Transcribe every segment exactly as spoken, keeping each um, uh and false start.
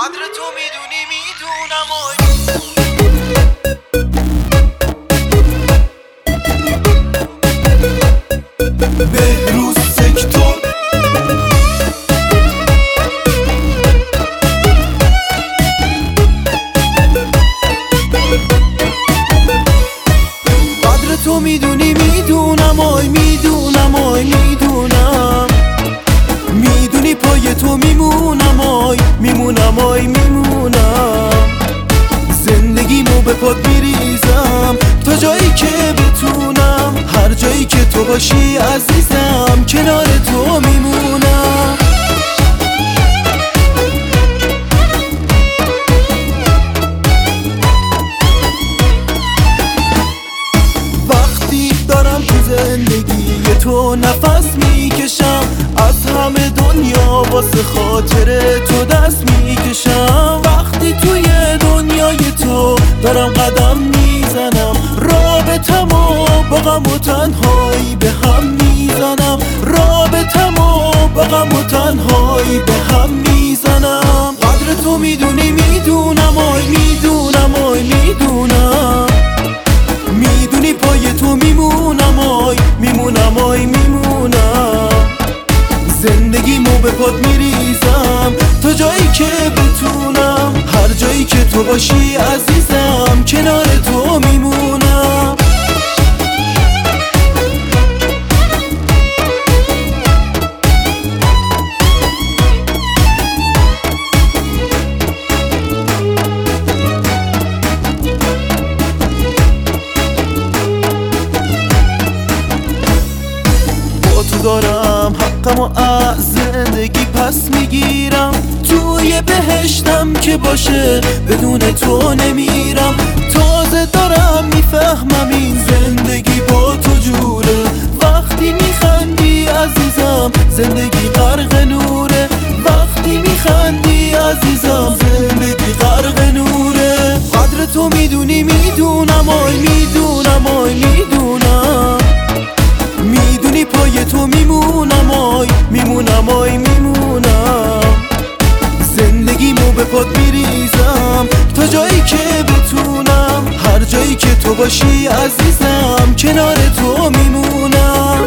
قدر تو میدونی میدونم بهروز سکتور قدر تو میدونی میدونم آی میدونم آی میدونم میدونی پای تو میمونم آی میمونم آی میمونم زندگیمو به پات میریزم تا جایی که بتونم هر جایی که تو باشی عزیزم کنار تو میمونم وقتی دارم تو زندگی تو نفس میکشم از همه دنیا واسه خاطر تو دست میکشم وقتی توی دنیای تو دارم قدم میزنم رابطمو با غم و تنهایی به هم میزنم رابطمو با غم و تنهایی به هم میزنم قدر تو میدونی میدونم آی میدونم آی میدونم میدونی پای تو میمونم آی میمونم آی میمونم زندگیمو به پات میریزم تا جایی که بتونم هر جایی که تو باشی عزیزم کنار تو میمونم دارم حقمو از زندگی پس میگیرم توی بهشتم که باشه بدون تو نمیرم تازه دارم میفهمم این زندگی با تو جوره وقتی میخندی عزیزم زندگی غرق نوره وقتی میخندی عزیزم زندگی غرق نوره قدر تو میدونی میدونم آی میدونم آی میدونم میدونی پای تو میمونم آی میمونم آی میمونم زندگیمو به پات میریزم تا جایی که بتونم هر جایی که تو باشی عزیزم کنار تو میمونم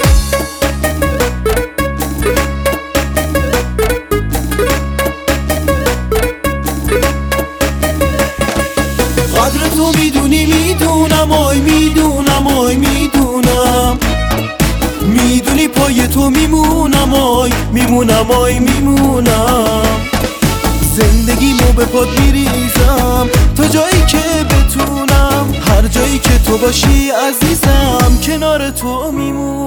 قدر تو میدونی میدونم آی میدونم آی میدونم میدونی پای تو میمونم آی میمونم آی میمونم زندگیمو به پات میریزم تا جایی که بتونم هر جایی که تو باشی عزیزم کنار تو میمونم